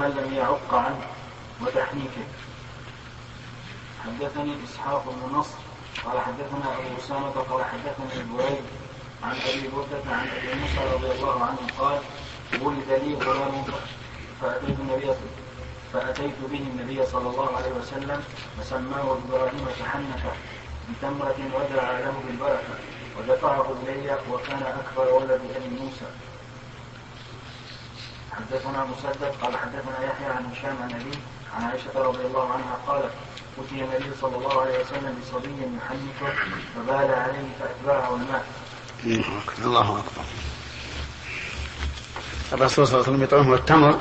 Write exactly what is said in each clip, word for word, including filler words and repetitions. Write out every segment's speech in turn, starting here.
من لم يعق عنه وتحنيكه. حدثني إسحاق بن نصر قال حدثنا أبو أسامة قال حدثني بريد عن أبي بردة عن أبي موسى رضي الله عنه قال ولد لي غلام فأتيت النبي فأتيت به النبي صلى الله عليه وسلم فسماه إبراهيم فحنكه بتمرة ودعا له بالبركة ودفعه إلي وكان أكبر ولد أبي موسى. حدثنا مسدد قال حدثنا يحيى عن هشام عن أبيه عن عائشة رضي الله عنها قالت أتي النبي صلى الله عليه وسلم بصبي يحنكه فبال عليه فأتبعه الماء. الله أكبر. الرسول صلى الله عليه وسلم يطعمه التمر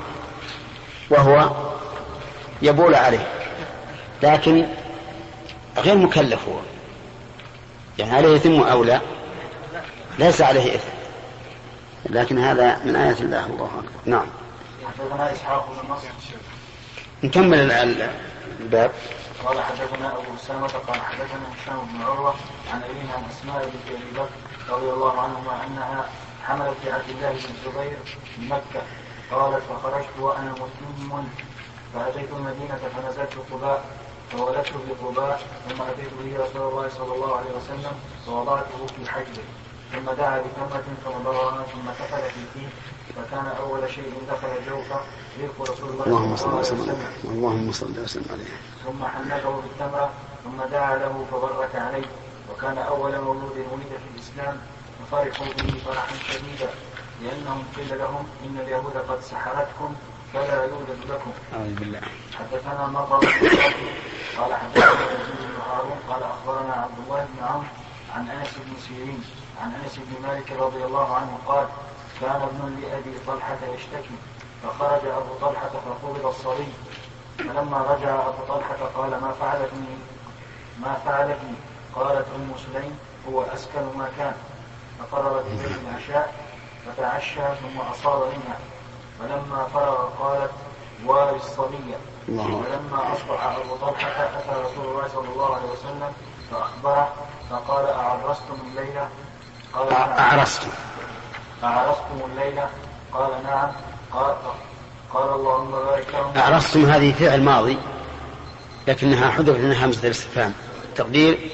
وهو يبول عليه لكن غير مكلف هو يعني عليه إثم أو لا ليس عليه إثم لكن هذا من آيات الله. الله أكبر. نعم. حدثنا إسحاق بن نصر نكمل الباب. قال حدثنا أبو أسامة قال حدثنا هشام بن عروة عن أبيه عن أسماء بنت أبي بكر رضي الله عنهما أنها حملت لعبد الله بن الزبير في مكة قالت فخرجت وأنا مسلم فأتيت المدينة فنزلت قباء فولدت بقباء ثم أتيت به رسول الله صلى الله عليه وسلم فوضعته في حجره ثم دعا بتمرة فنضرها ثم كفل في فيه فكان أول شيء دخل جوفه ريق رسول الله صلى الله عليه وسلم اللهم صل وسلم عليه ثم حنكه بالتمرة ثم دعا له فبرك عليه وكان أول مولود ولد في الإسلام ففرحوا به فرحا شديدا لأنهم قيل لهم إن اليهود قد سحرتكم فلا يوجد لكم. أعوذ بالله. حدثنا مرة قال حدثنا يزيد بن هارون قال أخبرنا عبد الله بن عمرو عن أنس بن سيرين عن أنس بن مالك رضي الله عنه قال كان ابن لأبي طلحة يشتكي فخرج أبو طلحة فقبض الصبي فلما رجع أبو طلحة قال ما فعلتني ما فعلتني قالت أم سليم هو أسكن ما كان فقررت إليه العشاء فتعشى ثم أصاب منها فلما فرغ قالت واري الصبي. ولما أصبح أبو طلحة أتى رسول الله صلى الله عليه وسلم فأخبره فقال أعرستم الليلة؟ قال أعرستم أعرستم الليلة؟ قال نعم. قال, قال اللهم بارك لهم. أعرستم هذه فعل ماضي لكنها حذفت منها همزة الاستفهام تقدير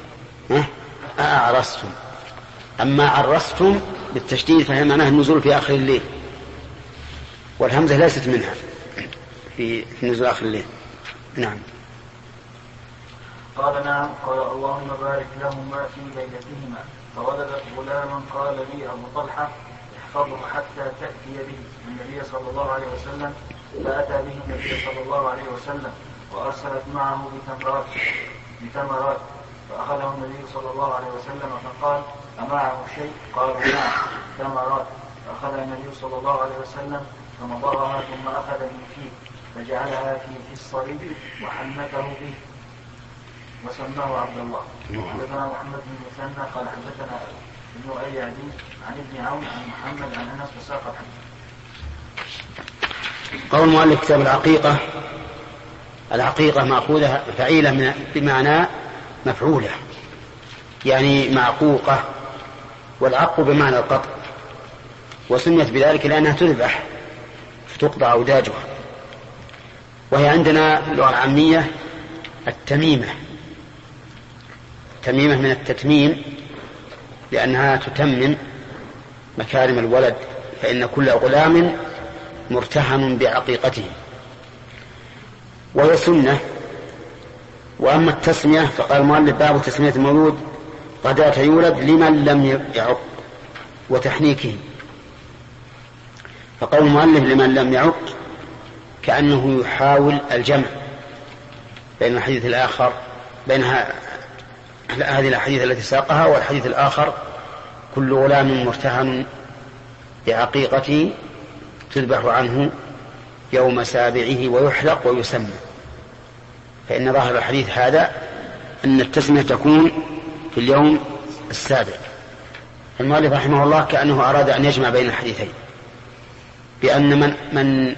أعرستم. أما عرستم بالتشديد فهي معناها النزول في آخر الليل والهمزة ليست منها في نزول آخر الليل. نعم. قال نعم. قال اللهم بارك لهما في ليلتهما فولدت غلاما قال لي أبو طلحة احفظه حتى تأتي به النبي صلى الله عليه وسلم فأتى به النبي صلى الله عليه وسلم وأرسلت معه بتمرات بتمرات فأخذه النبي صلى الله عليه وسلم فقال أمعه شيء؟ قالوا نعم تمرات فأخذ النبي صلى الله عليه وسلم فمضغها ثم أخذ من فيه فجعلها في في الصليب وحنكه به وسماه عبد الله. حدثنا محمد بن مثنى قال حدثنا ابن أبي عدي عن ابن عون عن محمد عن أنس وساق الحديث. قول مؤلف كتاب العقيقة. العقيقة مأخوذة فعيلة من بمعنى مفعولة يعني معقوقة والعق بمعنى القطع وسميت بذلك لأنها تذبح فتقطع أوداجها وهي عندنا في اللغة العامية التميمة. تميمة من التتميم لأنها تتمم مكارم الولد فإن كل غلام مرتهن بعقيقته وهي سنة. وأما التسمية فقال المؤلف باب تسمية المولود غداة يولد لمن لم يعق وتحنيكه. فقول المؤلف لمن لم يعق كأنه يحاول الجمع بين الحديث الآخر بينها هذه الحديث التي ساقها والحديث الآخر كل غلام مرتهن بعقيقته تذبح عنه يوم سابعه ويحلق ويسمى. فإن ظاهر الحديث هذا أن التسمية تكون في اليوم السابع. المؤلف رحمه الله كأنه أراد أن يجمع بين الحديثين بأن من, من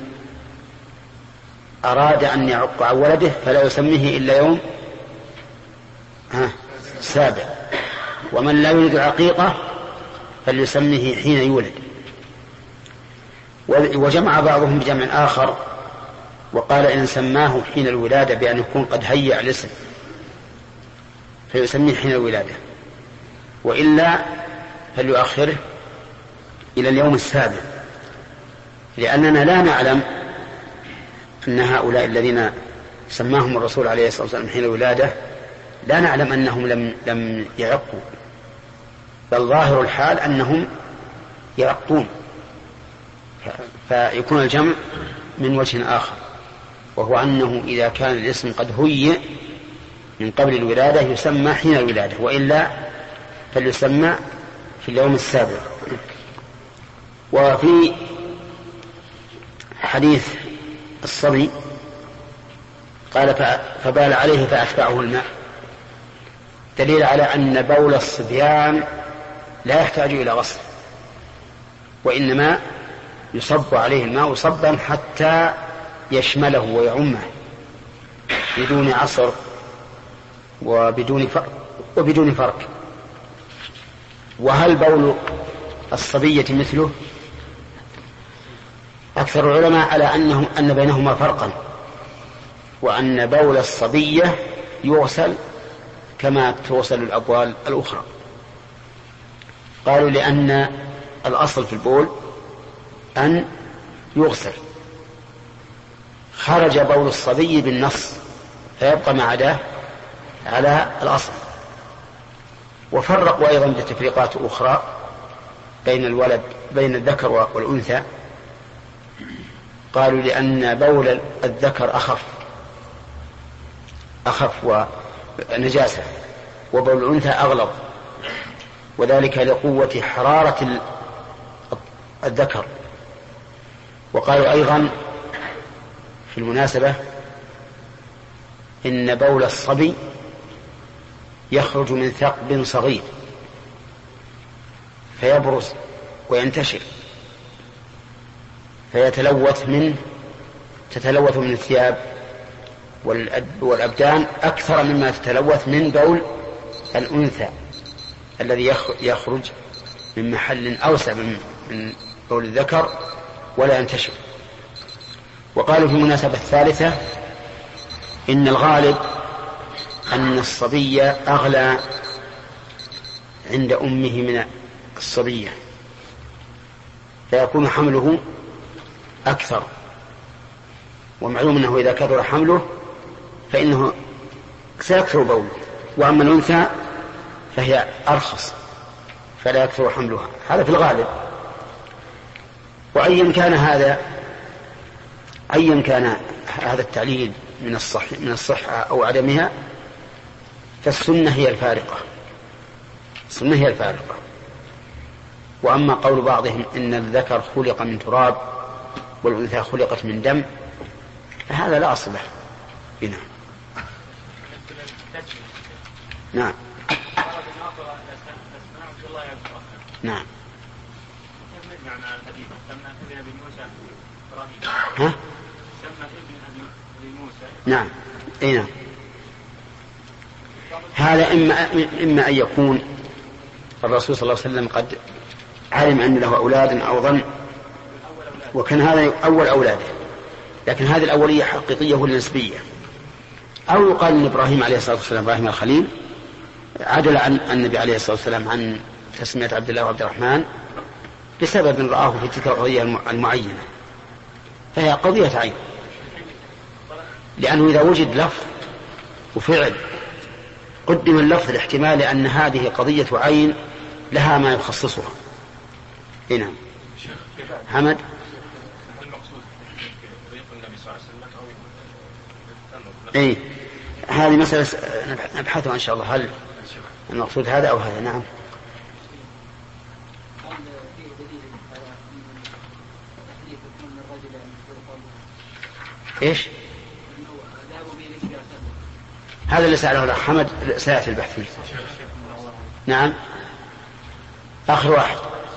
أراد أن يعق عن ولده فلا يسميه إلا يوم ها السابع ومن لا يريد العقيقة فليسميه حين يولد. وجمع بعضهم بجمع آخر وقال إن سماه حين الولادة بأن يكون قد هيأ الاسم فيسميه حين الولادة، وإلا فليؤخره إلى اليوم السابع، لأننا لا نعلم أن هؤلاء الذين سماهم الرسول عليه الصلاة والسلام حين الولادة لا نعلم أنهم لم, لم يعقوا، بل ظاهر الحال أنهم يعقون، فيكون الجمع من وجه آخر، وهو أنه إذا كان الاسم قد هيئ من قبل الولادة يسمى حين الولادة، وإلا فليسمى في اليوم السابع. وفي حديث الصبي قال فبال عليه فأتبعه الماء، دليل على أن بول الصبيان لا يحتاج إلى غسل، وإنما يصب عليه الماء صبا حتى يشمله ويعمه بدون عصر وبدون فرق وبدون فرق. وهل بول الصبية مثله؟ أكثر العلماء على أنه أن بينهما فرقا، وأن بول الصبية يغسل كما تغسل الأبوال الأخرى. قالوا لأن الأصل في البول أن يغسل، خرج بول الصبي بالنص فيبقى ما عداه على الأصل. وفرقوا أيضا بتفريقات أخرى بين الولد بين الذكر والأنثى، قالوا لأن بول الذكر أخف أخف ونجاسة، وبول الأنثى أغلظ، وذلك لقوة حرارة الذكر. وقالوا أيضا في المناسبة إن بول الصبي يخرج من ثقب صغير فيبرز وينتشر فيتلوث منه تتلوث من الثياب والأبدان أكثر مما تتلوث من بول الأنثى الذي يخرج من محل أوسع من بول الذكر ولا ينتشر. وقالوا في المناسبة الثالثة إن الغالب أن الصبي أغلى عند أمه من الصبية، فيكون حمله أكثر، ومعلوم أنه إذا كثر حمله فإنه سيكثر بوله، وأما الأنثى فهي أرخص فلا يكثر حملها، هذا في الغالب. وأيا كان هذا أيا كان هذا التعليل من الصح من الصحة أو عدمها، فالسنة هي الفارقة السنة هي الفارقة. وأما قول بعضهم إن الذكر خلق من تراب والأنثى خلقت من دم فهذا لا أصل له. هنا نعم نعم ها؟ نعم اي نعم. هذا إما, إما أن يكون الرسول صلى الله عليه وسلم قد علم أن له أولاد أو ظن وكان هذا أول أولاده، لكن هذه الأولية حقيقية ولا نسبية، أو يقال أن إبراهيم عليه الصلاة والسلام إبراهيم الخليل عدل عن النبي عليه الصلاة والسلام عن تسمية عبد الله وعبد الرحمن بسبب رآه في تلك القضية المعينة، فهي قضية عين، لأنه إذا وجد لفظ وفعل قدم اللفظ الاحتمال لأن هذه قضية عين لها ما يخصصها. هنا حمد اي هذه مسألة نبحثها إن شاء الله، هل المقصود هذا أو هذا. نعم ايش هذا اللي سأله الأخ حمد سيأتي البحث فيه. نعم آخر واحد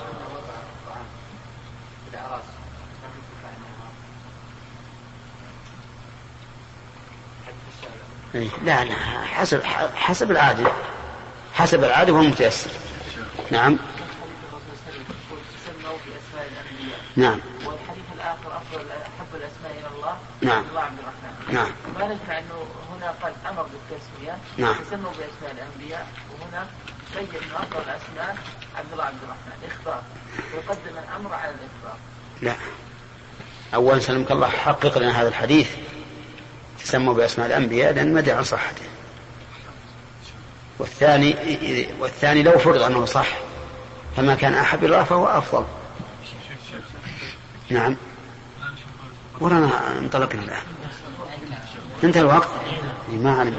لا لا حسب حسب العادة حسب العادة والمتيسر. نعم نعم. والحديث الآخر أفضل أحب الأسماء إلى الله نعم الله عبد الرحمن. نعم. ما نجمع أنه هنا قد أمر بالتسمية نعم يسموا بأسماء الأنبياء، وهنا بين أن أفضل الأسماء عبد الله عبد الرحمن إخبار، ويقدم الأمر على الإخبار. لا، أولا سلمك الله حقق لنا هذا الحديث تسموا بأسماء الأنبياء لأن مدى عن صحته. والثاني والثاني لو فرض أنه صح فما كان أحب الله فهو أفضل. نعم. ورانا انطلقنا الآن انتهى الوقت ما علم.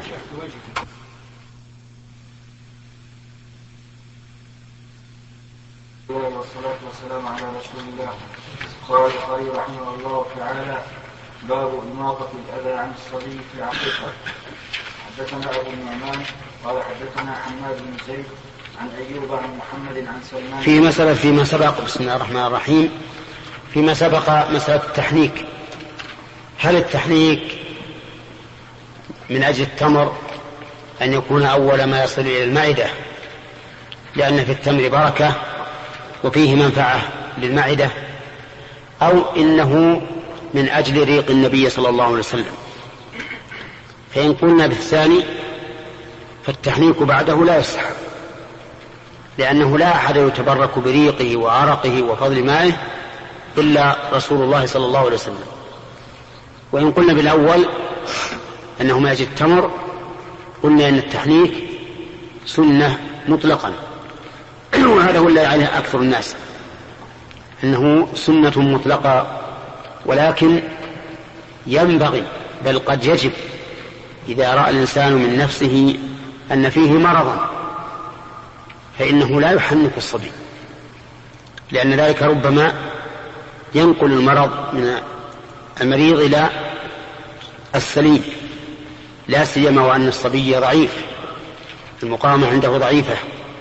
والصلاة والسلام على رسول الله. قال البخاري رحمه الله تعالى: باب إماطة الأذى عن الصبي في العقيقة. حدثنا أبو النعمان قال حدثنا حماد بن زيد عن أيوب عن محمد عن سلمان. في مسألة فيما سبق، بسم الله الرحمن الرحيم، فيما سبق مسألة التحنيك. هل التحنيك من أجل التمر أن يكون أول ما يصل إلى المعدة لأن في التمر بركة وفيه منفعة للمعدة، أو إنه من أجل ريق النبي صلى الله عليه وسلم؟ فإن قلنا بالثاني فالتحنيك بعده لا يصح، لأنه لا أحد يتبرك بريقه وعرقه وفضل مائه إلا رسول الله صلى الله عليه وسلم. وإن قلنا بالأول أنه ما يجد التمر قلنا أن التحنيك سنة مطلقا، وهذا هو الذي عليه أكثر الناس أنه سنة مطلقة، ولكن ينبغي بل قد يجب إذا رأى الإنسان من نفسه أن فيه مرضا فإنه لا يحنك الصبي، لأن ذلك ربما ينقل المرض من المريض إلى السليم، لا سيما وأن الصبي ضعيف، المقاومة عنده ضعيفة.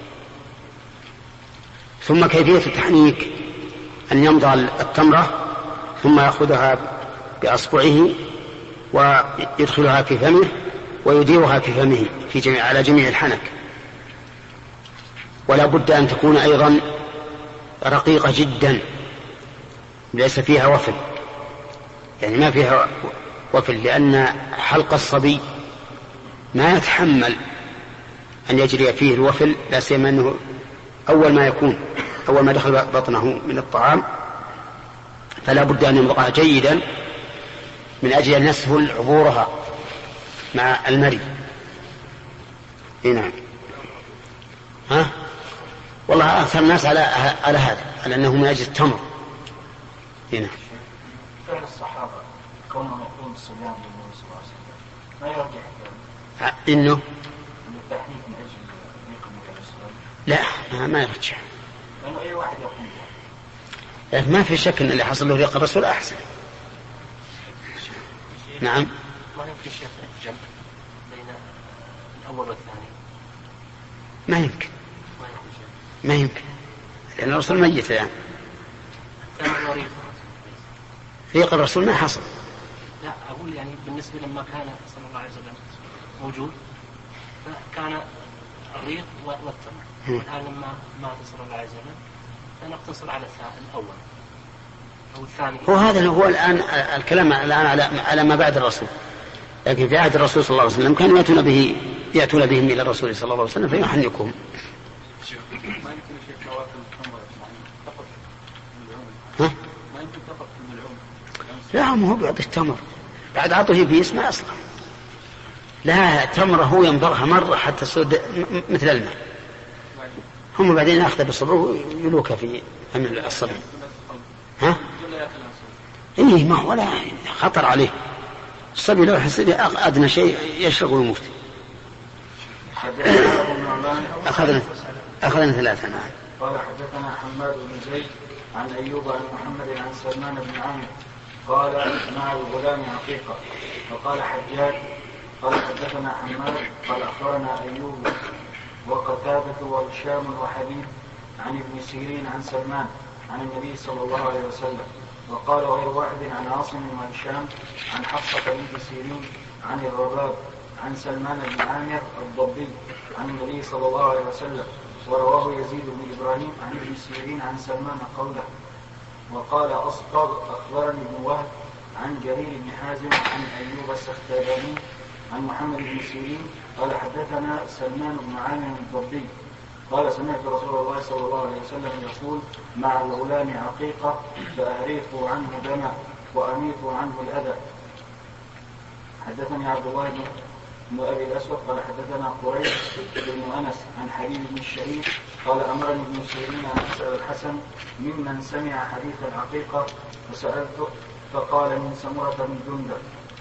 ثم كيفية التحنيك أن يمضغ التمرة ثم يأخذها بأصبعه ويدخلها في فمه ويديرها في فمه في جميع على جميع الحنك، ولا بد أن تكون أيضا رقيقة جدا ليس فيها وفل، يعني ما فيها وفل، لأن حلق الصبي ما يتحمل أن يجري فيه الوفل، لا سيما أنه أول ما يكون أول ما دخل بطنه من الطعام، فلا بد أن يمضغها جيدا من أجل أن يسهل عبورها مع المري. نعم. ها والله أكثر الناس على على هذا، على أنه من أجل التمر. هنا فعل الصحابة كونهم يقوم بالصيام للنبي صلى الله عليه وسلم ما يرجع إنه التحنيك من أجل ريق النبي عليه الصلاة والسلام؟ لا ما يرجع، لأنه أي واحد يقوم به. ما في شك أن اللي حصل له ريق الرسول أحسن. نعم. ما يمكن شيء الجمع بين الأول والثاني؟ ما يمكن ما يمكن شيء. ما يمكن لأن الرسول ميت الآن. الثاني مريض. ريق الرسول ما حصل. لا أقول يعني بالنسبة لما كان صلى الله عليه وسلم موجود فكان الريق والتمر، والآن لما مات صلى الله عليه وسلم فنقتصر على الأول أو الثاني. هو هذا هو الآن الكلام الآن على على ما بعد الرسول، لكن في عهد الرسول صلى الله عليه وسلم كانوا يأتون به يأتون بهم إلى الرسول صلى الله عليه وسلم فيحنكهم. ما يمكن شيء نوافل التمر فقط الملعون. ها؟ ما يمكن فقط الملعون. لا ما هو بيعطي التمر بعد عطه في اسمه أصلا. لا تمره هو ينبغها مرة حتى تصير مثل الماء، هم بعدين يأخذ بالصبر ويلوك في أمن الصبر. ها؟ إيه ما هو ولا خطر عليه، الصبي لو حس أدنى شيء يشرب ويموت. أخذنا أخذنا ثلاثة. نعم. قال حدثنا حماد بن زيد عن أيوب عن محمد عن سلمان بن عامر قال مع الغلام عقيقة. فقال حجاج قال حدثنا حماد قال أخبرنا أيوب وقتادة وهشام وحبيب عن ابن سيرين عن سلمان عن النبي صلى الله عليه وسلم. وقال غير واحد عن عاصم وهشام عن حفصة بنت سيرين عن الرباب عن سلمان بن عامر الضبي عن النبي صلى الله عليه وسلم. ورواه يزيد بن إبراهيم عن ابن سيرين عن سلمان قوله. وقال أصبغ أخبرني ابن وهب عن جرير بن حازم عن أيوب السختياني عن محمد بن سيرين قال حدثنا سلمان بن عامر الضبي قال سمعت رسول الله صلى الله عليه وسلم يقول مع الغلام عقيقة فأهريقوا عنه دما وأميطوا عنه الأذى. حدثني عبد الله بن أبي الأسود قال حدثنا قريش بن أنس عن حبيب بن الشريف قال أمرني ابن سيرين أن أسأل الحسن ممن سمع حديث العقيقة فسألته فقال من سمرة بن جندب.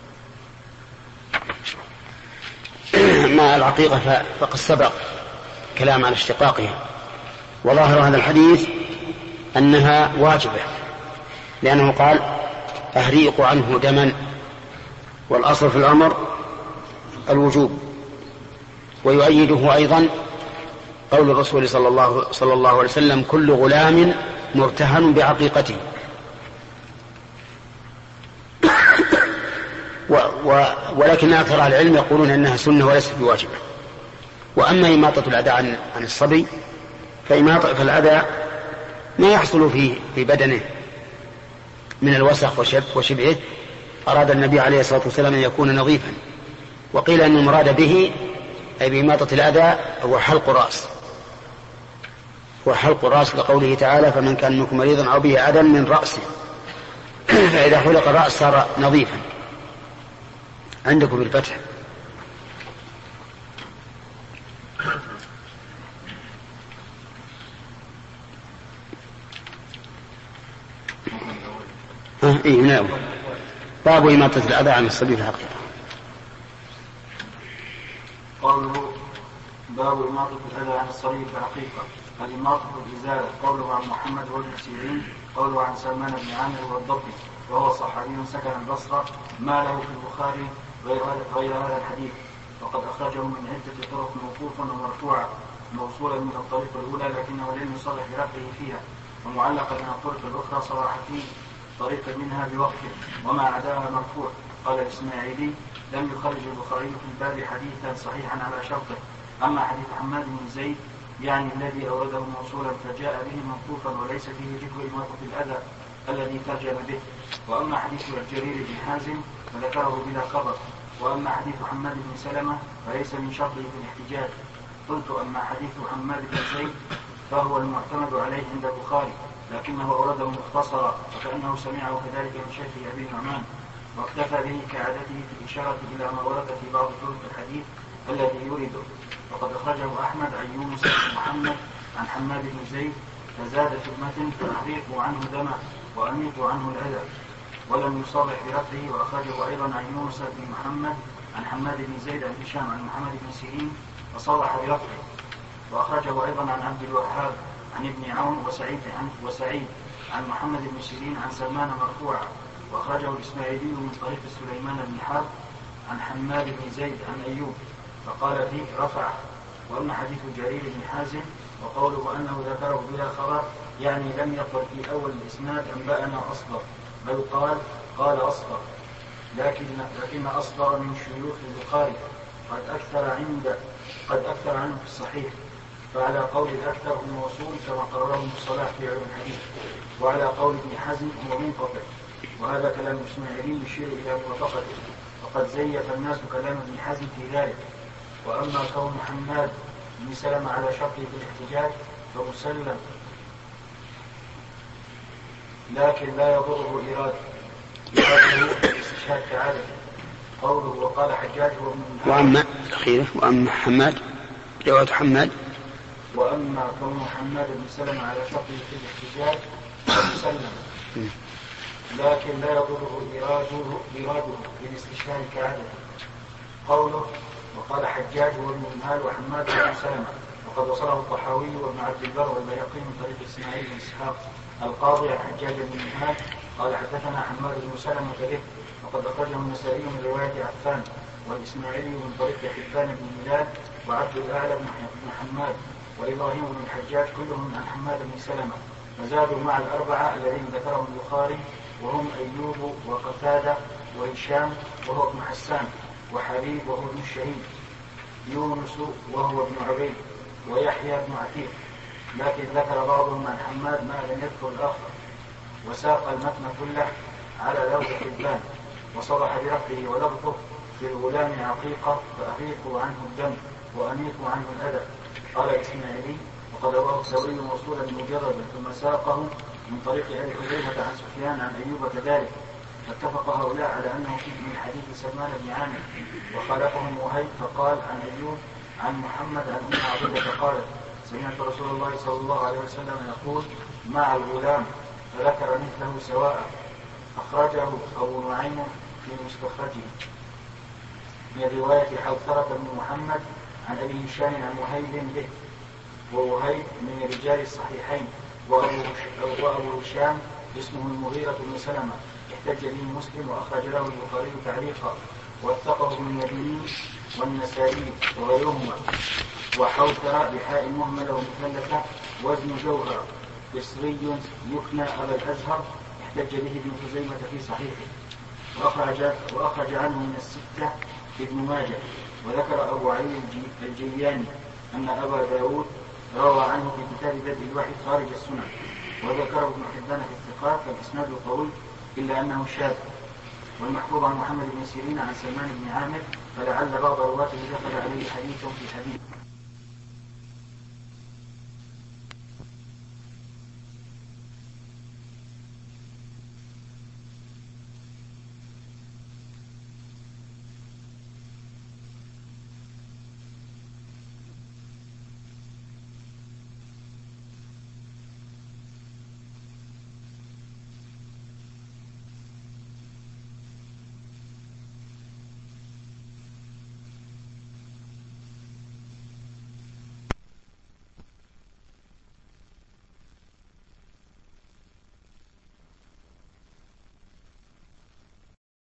مع العقيقة فقد سبق كلام على اشتقاقها، وظاهر هذا الحديث أنها واجبة، لأنه قال أهريق عنه دما، والأصل في الأمر الوجوب. ويؤيده أيضا قول الرسول صلى الله, صلى الله عليه وسلم كل غلام مرتهن بعقيقته. و و ولكن أكثر أهل العلم يقولون أنها سنة وليست بواجبة. وأما إماطة الأذى عن, عن الصبي فإماطة الأذى ما يحصل في, في بدنه من الوسخ وشبعه أراد النبي عليه الصلاة والسلام أن يكون نظيفا، وقيل أن المراد به أي بإماطة الأذى هو حلق الرأس، هو حلق الرأس لقوله تعالى فمن كان منكم مريضا أو به أذى من رأسه، فإذا حلق الرأس صار نظيفا. عندكم بالفتح. ها إيه نعم. باب إماطة الأذى عن الصبي في الحقيقة. قوله باب إماطة الأذى عن الصبي في الحقيقة. الإماطة الإزالة. قوله عن محمد بن سيرين قوله عن سلمان بن عامر والضبي وهو صحابي سكن البصرة ما له في البخاري غير هذا الحديث، وقد أخرجه من عدة طرق موقوفا ومرفوعا موصولا من الطريق الأولى لكنه لم يصرح برفعه فيها، ومعلقا من الطرق الأخرى صرح فيه طريقا منها بوقفه وما عداها مرفوع. قال الإسماعيلي لم يخرج البخاري في الباب حديثا صحيحا على شرطه. أما حديث حماد بن زيد يعني الذي أورده موصولا فجاء به موقوفا وليس فيه ذكر إماطة الأذى الذي ترجم به. وأما حديث الجرير بن حازم فذكره بلا خبر. وأما حديث حماد بن سلمة فليس من شرطه في الاحتجاج. قلت أما حديث حماد بن زيد فهو المعتمد عليه عند البخاري لكنه أورده مختصرا وكأنه سمعه كذلك من شيخ أبي نعمان، واكتفى به كعادته في الإشارة إلى ما ورد في بعض طرق الحديث الذي يريده. وقد أخرجه أحمد عن يونس بن محمد عن حماد بن زيد فزاد في المتن فأحريق عنه دما وأميط عنه الأذى، ولم يصرح برفعه. وأخرجه أيضا عن يونس بن محمد عن حماد بن زيد عن هشام عن محمد بن سيرين فصرح برفعه. وأخرجه أيضا عن عبد الوهاب عن ابن عون وسعيد عن وسعيد عن محمد بن سيرين عن سلمان مرفوعا. وأخرجه الإسماعيلي من طريق سليمان بن حرب عن حماد بن زيد عن أيوب فقال فيه رفعه. وأما حديث جرير بن حازم وقوله أنه ذكره بلا خبر يعني لم يقل في أول الإسناد أنبأنا أصدر، بل قال قال أصدر، لكن لكن أصدر من شيوخ البخاري قد أكثر عند قد أكثر عنه في الصحيح، فعلى قول الأكثر الموصول كما قرره ابن الصلاح في علم الحديث، وعلى قول ابن حزم هو منقطع. وهذا كلام الإسماعيلي يشير إلى موافقته، وقد زيف الناس كلام ابن حزم في ذلك. وأما كون حماد بن سلمة على شرطه في الاحتجاج فمسلم، لكن لا يضره إرادة الاستشهاد كعادة. قوله وقال حجاج وابن وأما الأخيرة وأما حماد رواية حماد وأما كون حماد بن سلمة على شرطه في الاحتجاج فمسلم، لكن لا يضره إراده إراده بالاستشهاد كعادة. قوله وقال حجاج وابن المهال وحماد بن سلمة وقد وصله الطحاوي وابن عبد البر والبيهقي من طريق إسماعيل بن إسحاق القاضي عن حجاج بن المهال قال حدثنا حماد بن سلمة كذب، وقد أخرجه النسائي من رواية عفان والإسماعيلي من طريق حبان بن هلال وعبد الأعلى بن حماد وإبراهيم بن الحجاج كلهم عن حماد بن سلمة، فزادوا مع الأربعة الذين ذكرهم البخاري وهم أيوب وقتادة وهشام وهو ابن حسان وحبيب وهو ابن الشهيد، يونس وهو ابن عبيد ويحيى بن عتيق، لكن ذكر بعضهم عن حماد ما لم يذكر الآخر، وساق المتن كله على لوز حبان وصرح برفعه ولفظه في الغلام عقيقة فأفيقوا عنه الدم وأنيقوا عنه الأذى. قال الإسماعيلي وقد رواه الثوري موصولا مجردا ثم ساقه من طريق أبي حذيفة عن سفيان عن أيوب كذلك، فاتفق هؤلاء على أنه فيه من حديث سلمان بن عامر، وخالفهم وهيب فقال عن أيوب عن محمد عن أم عبيدة قالت سمعت رسول الله صلى الله عليه وسلم يقول مع الغلام، فذكر مثله سواء. أخرجه أبو نعيم في مستخرجه من رواية حوثرة بن محمد عن أبي هشام عن وهيب به، ووهيب من رجال الصحيحين، وأبو هشام اسمه المغيرة بن سلمة احتج به مسلم وأخرج له البخاري تعليقا واتقه ابن يدين والنسائي وغيرهما. وحوثر بحاء مهملة ومثلثة وزن جوهر بصري يكنى أبا الأزهر احتج به ابن خزيمة في صحيحه، وأخرج, وأخرج عنه من الستة ابن ماجه. وذكر أبو علي الجياني أن أبا داود روى عنه في كتاب بدء الوحي خارج السنن، وذكره ابن حبان في الثقات فالإسناد قوي إلا أنه شاذ. والمحفوظ عن محمد بن سيرين عن سلمان بن عامر فلعل بعض رواته دخل عليه حديث في حديث.